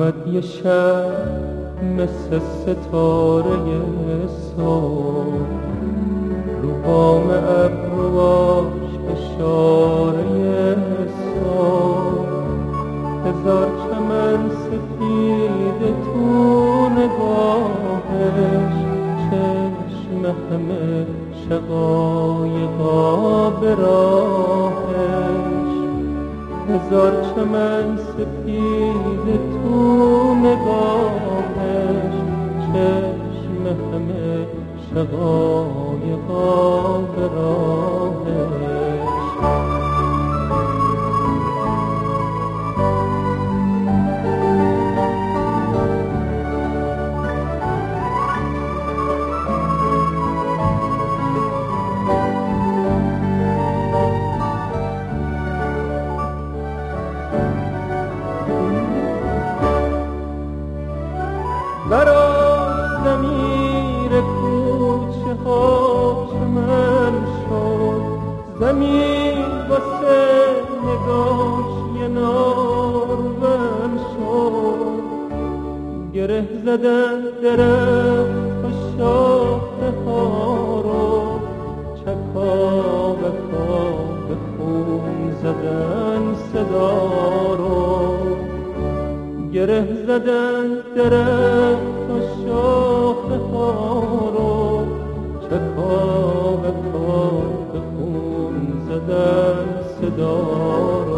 اومد یه شب مثل ستاره صبح، رو بام ابرواش اشاره صبح، هزار چمن سفید تو نگاهش، چشم همه شقایقا به راهش، هزار چمن سفید تو نگاهش، چشم همه شقایقا به راهش. برای ضمیر کوچه ها چمن شد، زمین واسه نگاش یه نارون شد، گره زدن درخت و شاخه ها رو، چکاوکا به خون زدن صدا رو، گره زدن درخت و شاخه ها رو، چکاوکا به خون زدن صدا رو.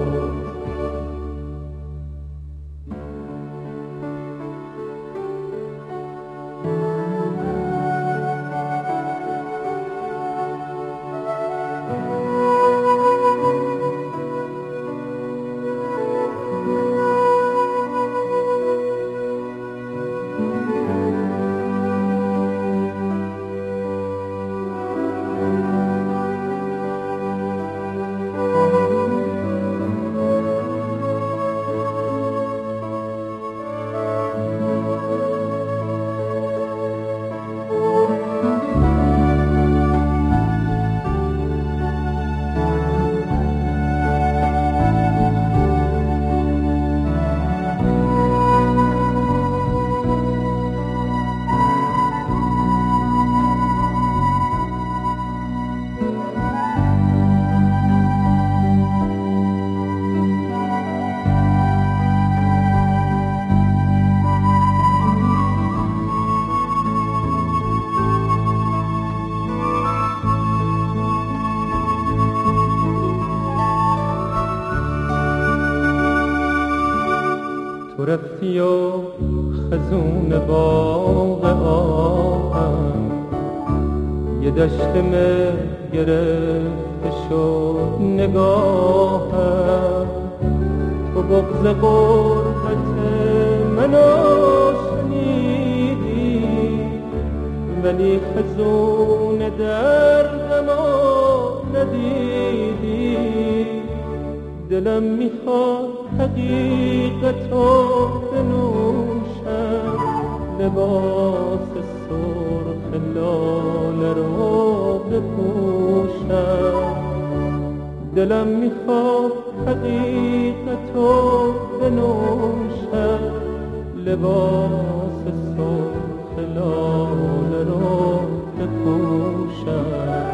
تو رفتی و خزون باغ آهم، یه دشت مه گرفته شد نگاهم، تو بغض غربت منو شنیدی، ولی خزون دردمو ندیدی، دلم میخواد حقیقتو بنوشم، لباس سرخ لاله رو بپوشم، دلم میخواد حقیقتو بنوشم، لباس سرخ لاله رو بپوشم.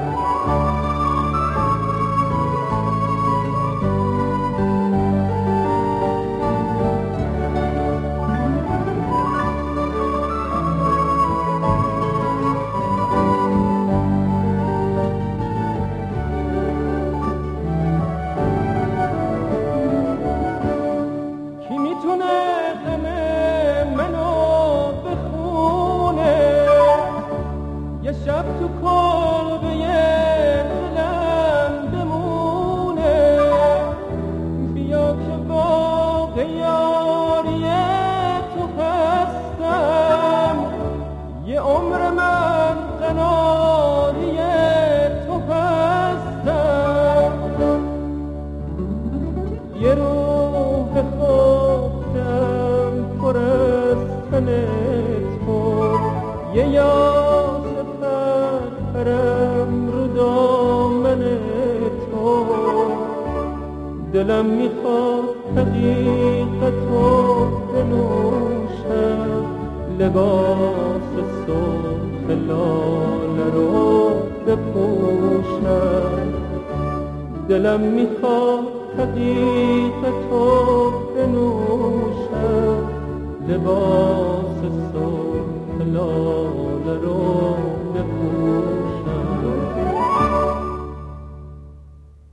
شب تو کلبه دلم بمونه، بیا که باغ یاری تو هستم، یه عمر من قناری تو هستم، یه روح خودم پر از تن تو، یه یاد پرم رو دامن تو، دلم میخواد حقیقتو بنوشم، لباس سرخ لاله رو بپوشم. دلم میخواد حقیقت